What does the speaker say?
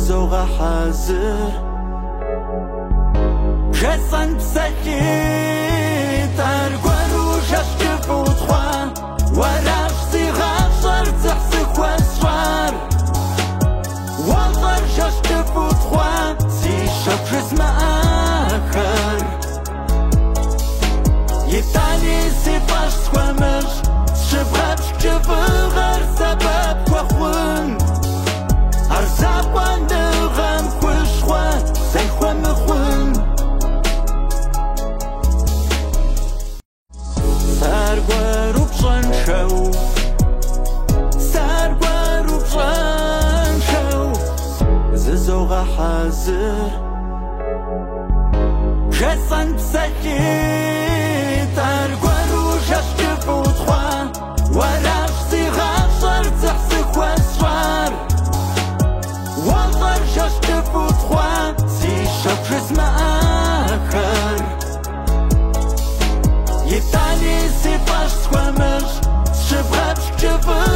زوغ حازر خسن بسكيت أرقوارو جشت بوتخوان وراش سيغا شر تحسك واسوار والله جشت بوتخوان سي شكرز ما آخر يتاني سي باش سخوامش شبغبش كفغر سبب وخون أرزاق وندغم خوشخوان زي خوام خون سارقوارو بجنشو سارقوارو بجنشو زوغ حازر خسن بسكيت أرقوارو جشت بوتخوان وراش سيغا شر تحسك واسوار والله جشت بوتخوان سي شكرز ما آخر يتاني سي باش سخوامش شبغبش كفر